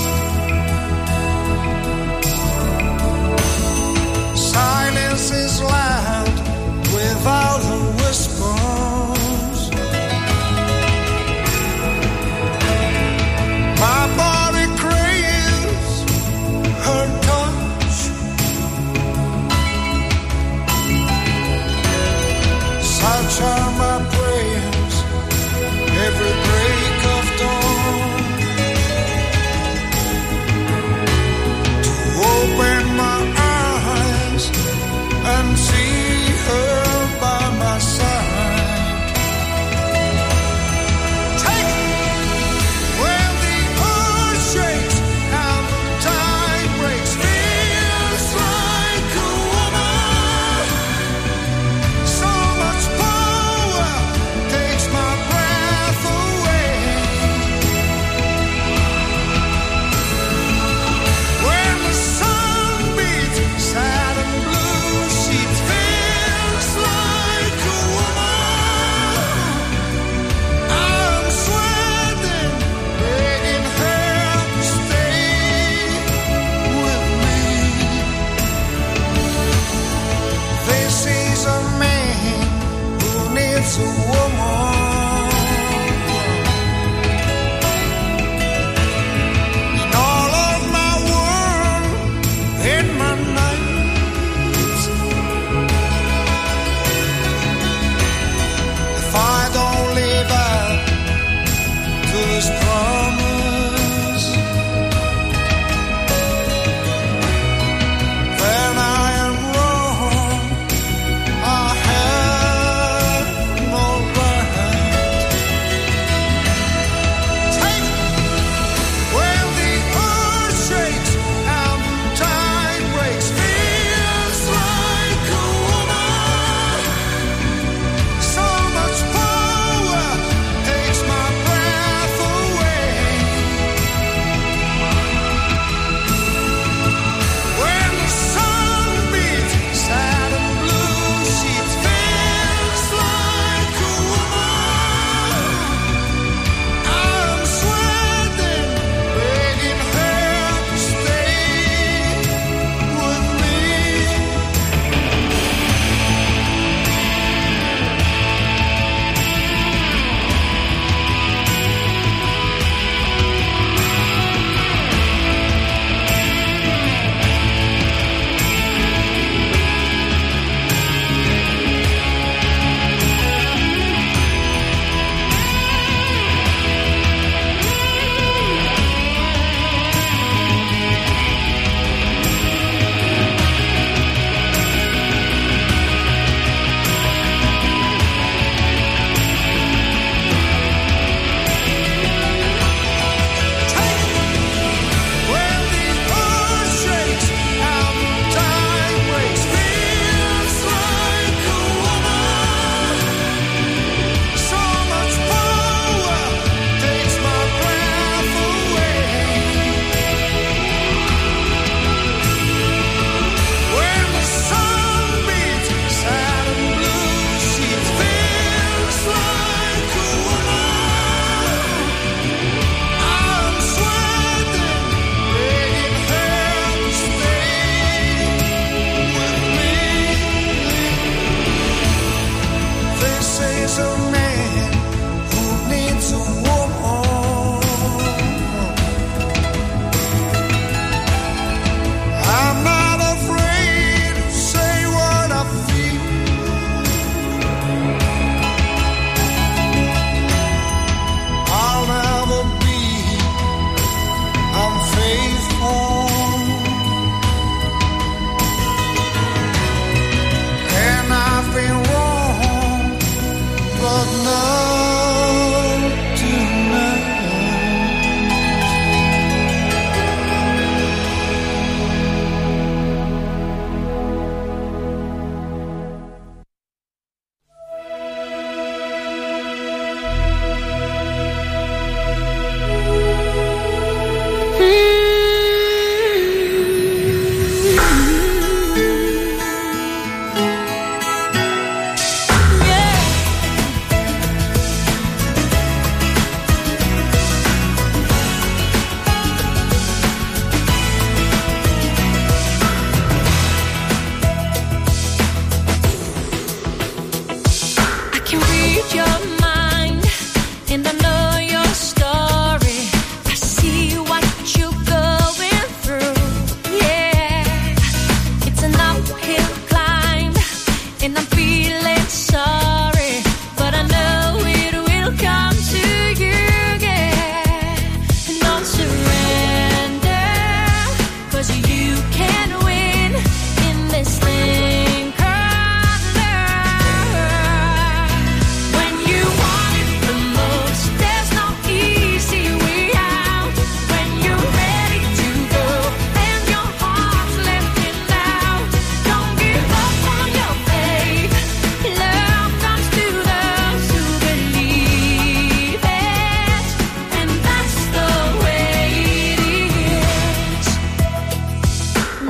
Silence is loud without a whispers. My body craves her touch.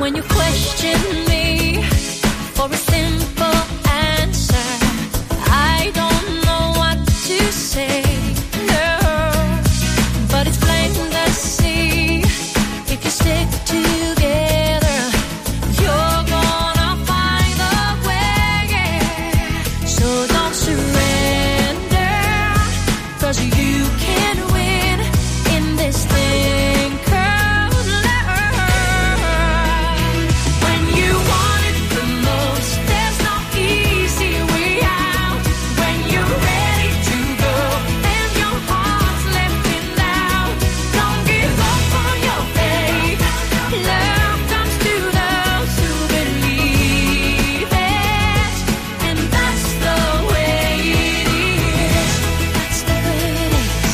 when you question me for a simple answer, I don't know what to say, no, but it's plain to see, if you stick together, you're gonna find a way, so don't surrender, 'cause you can win in this thing called love. When you want it the most, there's no easy way out. When you're ready to go and your heart's lifting loud, don't give up on your faith. Love comes to those who believe it, and that's the way it is. That's the way it is.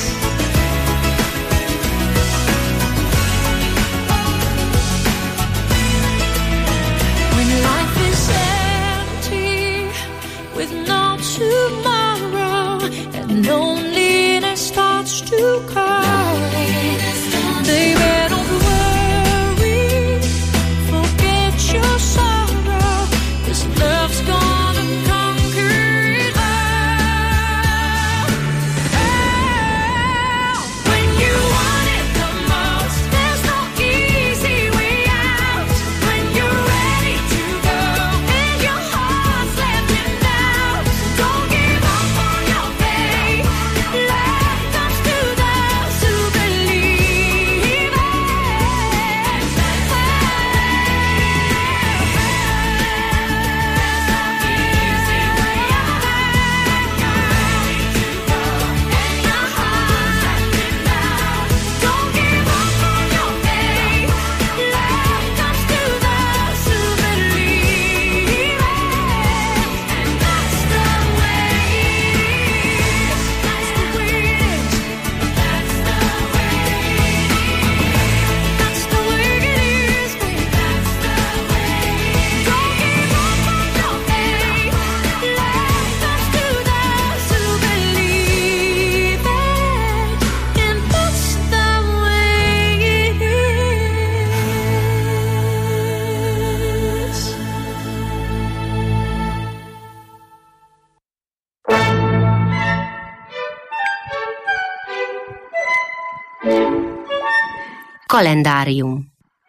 When life is empty with no tomorrow and loneliness starts to call, baby, don't worry, forget your sorrow, 'cause love's gonna conquer it all. Oh, when you want it the most, there's no easy way out. When you're ready to go and your heart's letting down, don't give up on your faith. Love comes to those who believe it. Don't give up on your faith. Love comes to those who believe it. And that's the way it is. That's the way it is. That's the way it is. That's the way it is, baby. That's the way it is. Don't give up on your faith. Love comes to those who believe it. And that's the way it is. Kalendárium.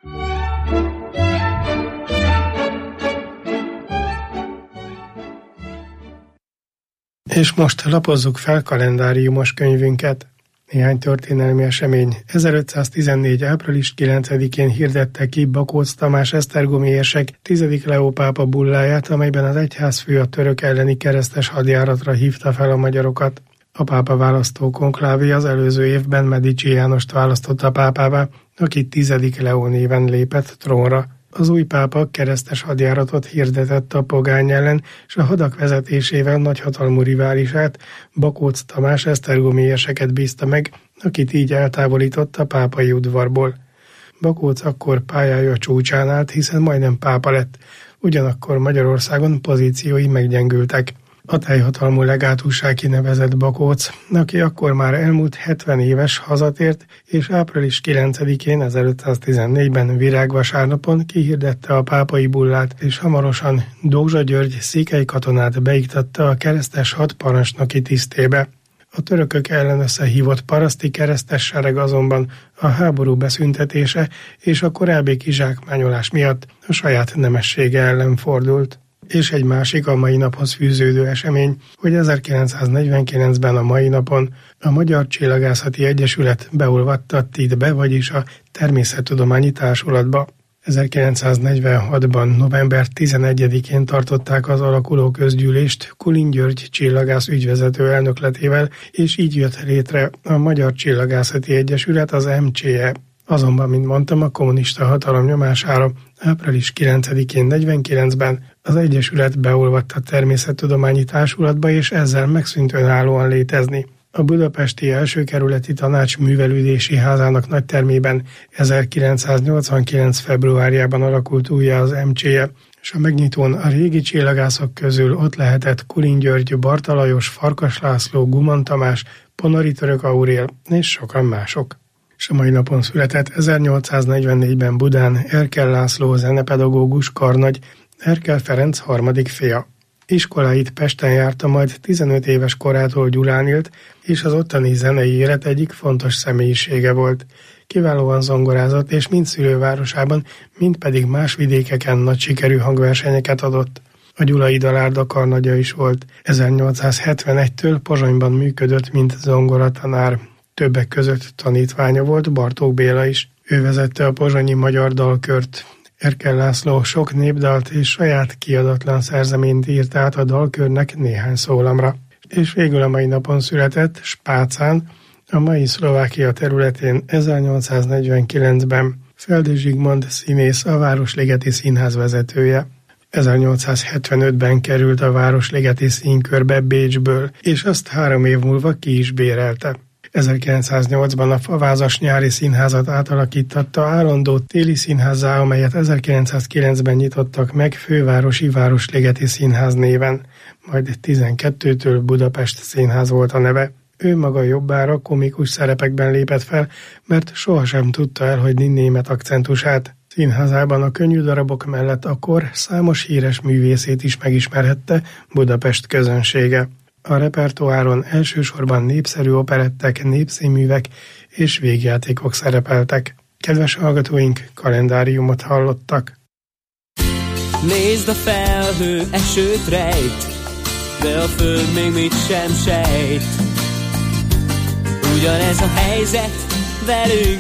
És most lapozzuk fel kalendáriumos könyvünket. Néhány történelmi esemény. ezerötszáztizennégy. április kilencedikén hirdette ki Bakóc Tamás esztergomi érsek tizedik Leó pápa bulláját, amelyben az egyházfő a török elleni keresztes hadjáratra hívta fel a magyarokat. A pápa választó konklávé az előző évben Medici Jánost választotta pápává, aki tizedik Leó néven lépett trónra. Az új pápa keresztes hadjáratot hirdetett a pogány ellen, és a hadak vezetésével nagyhatalmú riválisát, Bakóc Tamás esztergomi érseket bízta meg, akit így eltávolított a pápai udvarból. Bakóc akkor pályája csúcsán állt, hiszen majdnem pápa lett, ugyanakkor Magyarországon pozíciói meggyengültek. A teljhatalmú legátussá kinevezett Bakóc, aki akkor már elmúlt hetven éves, hazatért, és április kilencedikén ezerötszáztizennégyben virágvasárnapon kihirdette a pápai bullát, és hamarosan Dózsa György székely katonát beiktatta a keresztes hadparancsnoki tisztébe. A törökök ellen összehívott paraszti keresztes sereg azonban a háború beszüntetése és a korábbi kizsákmányolás miatt a saját nemessége ellen fordult. És egy másik a mai naphoz fűződő esemény, hogy ezerkilencszáznegyvenkilencben a mai napon a Magyar Csillagászati Egyesület beolvatta a TIT-be, vagyis a Természettudományi Társulatba. ezerkilencszáznegyvenhatban november tizenegyedikén tartották az alakuló közgyűlést Kulin György csillagász ügyvezető elnökletével, és így jött létre a Magyar Csillagászati Egyesület, az em cé e. Azonban, mint mondtam, a kommunista hatalom nyomására április kilencedikén negyvenkilencben az Egyesület beolvadt a Természettudományi Társulatba, és ezzel megszűnt önállóan létezni. A budapesti első kerületi tanács művelődési házának nagytermében ezerkilencszáznyolcvankilenc. februárjában alakult újjá az em cé e, és a megnyitón a régi csillagászok közül ott lehetett Kulin György, Barta Lajos, Farkas László, Guman Tamás, Ponori Török Aurél és sokan mások. és a mai napon született ezernyolcszáznegyvennégyben Budán Erkel László zenepedagógus karnagy, Erkel Ferenc harmadik fia. Iskoláit Pesten járta, majd tizenöt éves korától Gyulán élt, és az ottani zenei élet egyik fontos személyisége volt. Kiválóan zongorázott, és mind szülővárosában, mind pedig más vidékeken nagy sikerű hangversenyeket adott. A gyulai dalárda karnagya is volt. ezernyolcszázhetvenegytől Pozsonyban működött, mint zongoratanár. Többek között tanítványa volt Bartók Béla is. Ő vezette a pozsonyi magyar dalkört. Erkel László sok népdalt és saját kiadatlan szerzeményt írt át a dalkörnek néhány szólamra. És végül a mai napon született Spácán, a mai Szlovákia területén ezernyolcszáznegyvenkilencben Feldi Zsigmond színész, a Városligeti Színház vezetője. ezernyolcszázhetvenötben került a Városligeti Színkörbe Bécsből, és azt három év múlva ki is bérelte. ezerkilencszáznyolcban a Favázas Nyári Színházat átalakítatta állandó téli színházzá, amelyet ezerkilencszázkilencben nyitottak meg Fővárosi Városligeti Színház néven, majd tizenkettőtől Budapest Színház volt a neve. Ő maga jobbára komikus szerepekben lépett fel, mert sohasem tudta elhagyni német akcentusát. Színházában a könnyű darabok mellett akkor számos híres művészét is megismerhette Budapest közönsége. A repertoáron elsősorban népszerű operettek, népszínművek és végjátékok szerepeltek. Kedves hallgatóink, kalendáriumot hallottak. Nézd, a felhő esőt rejt, de a föld még mit sem sejt. Ugyanez a helyzet velünk,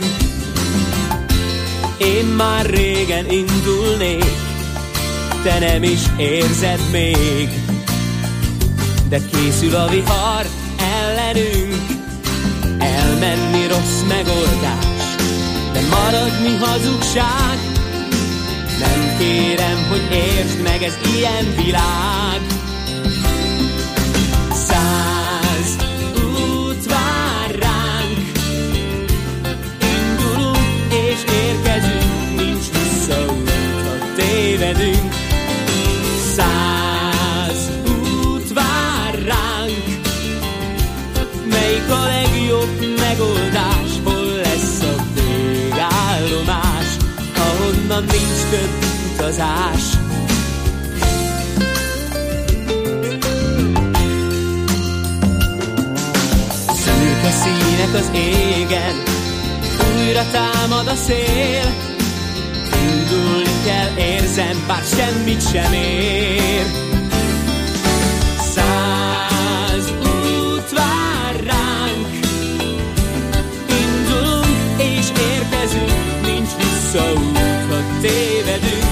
én már régen indulnék, te nem is érzed még. De készül a vihar ellenünk, elmenni rossz megoldás, de maradni hazugság. Nem kérem, hogy értsd meg, ez ilyen világ. Száz út vár ránk, indulunk és érkezünk, nincs visszaút, ha tévedünk. Száz út vár ránk, melyik a legjobb megoldás, hol lesz a végállomás, ahonnan nincs több utazás. Szürke színek az égen, újra támad a szél. Indulni kell, érzem, bár semmit sem ér. Száz út vár ránk, indulunk és érkezünk, nincs visszaút, ha tévedünk.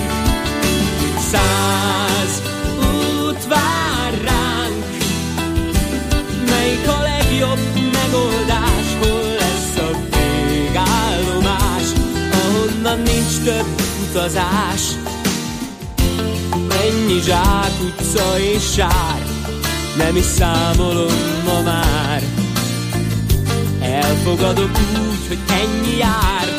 Száz út vár ránk, melyik a legjobb megoldás, hol lesz a végállomás, ahonnan nincs több utazás. Ennyi zsák utca és sár, nem is számolom ma már. Elfogadok úgy, hogy ennyi járt,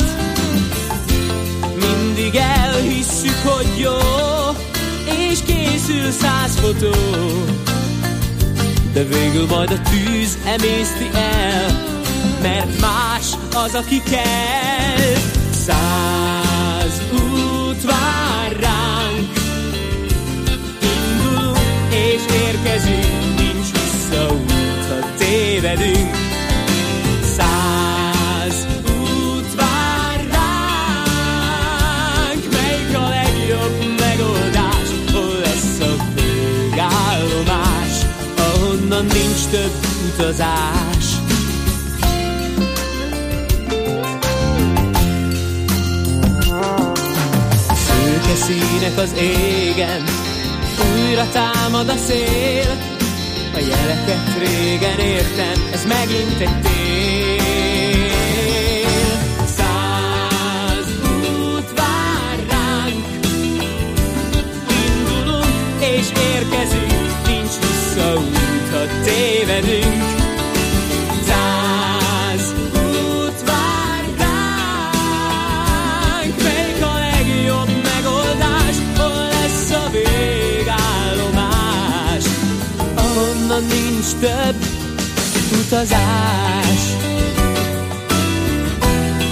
mindig elhisszük, hogy jó, és készül száz fotó, de végül majd a tűz emészti el, mert más az, aki kell. Száz út vár ránk, indulunk és érkezünk, nincs visszaút, ha tévedünk. Száz út vár ránk, melyik a legjobb megoldás, hol lesz a végállomás, ahonnan nincs több utazás. Szőke színek az égen, újra támad a szél. A jeleket régen értem, ez megint egy tél. Száz út vár ránk, indulunk és érkezünk, nincs visszaút, ha tévedünk. Száz út vár ránk, melyik a legjobb megoldás, hol lesz a végállomás, ahonnan nincs több utazás.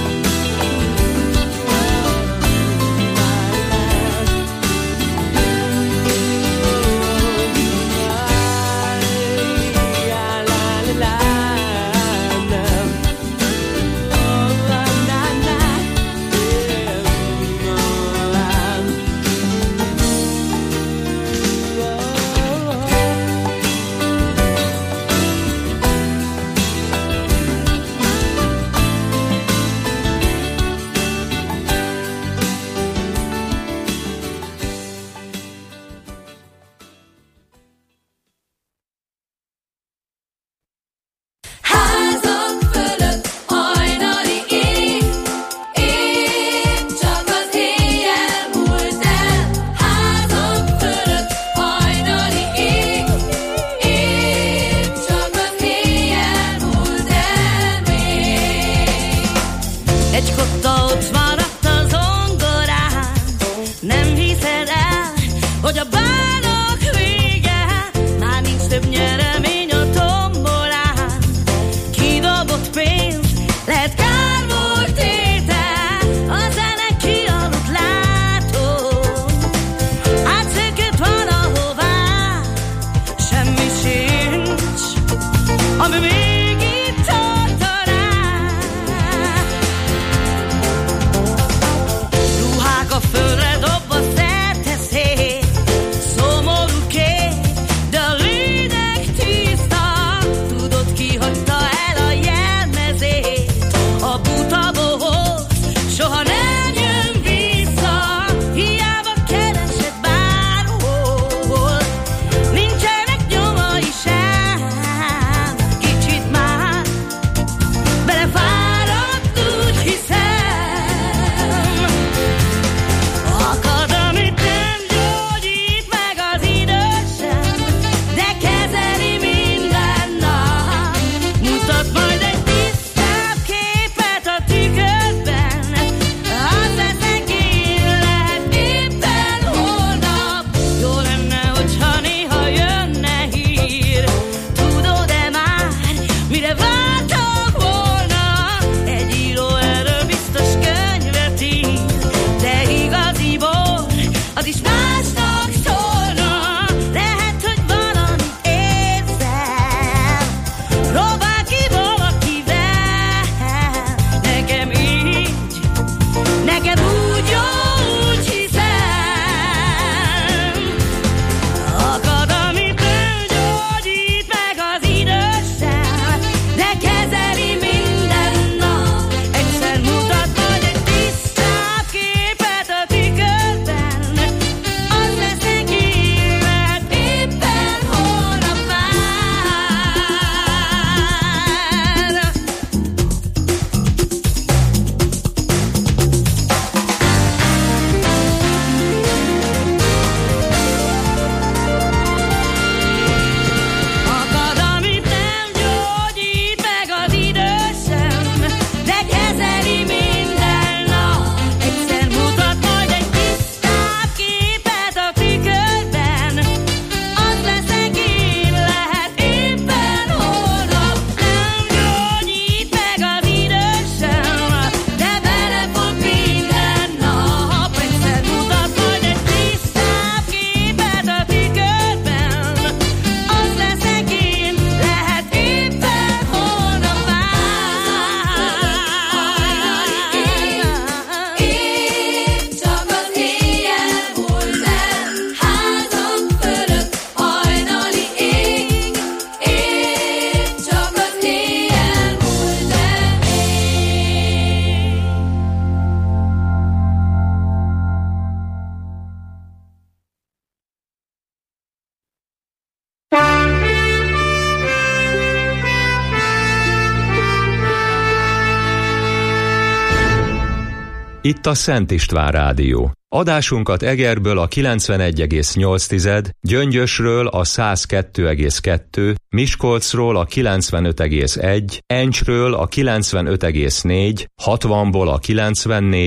Itt a Szent István Rádió. Adásunkat Egerből a kilencvenegy egész nyolc, Gyöngyösről a száz kettő egész kettő, Miskolcról a kilencvenöt egész egy, Encsről a kilencvenöt egész négy, hatvanból a kilencvennégy,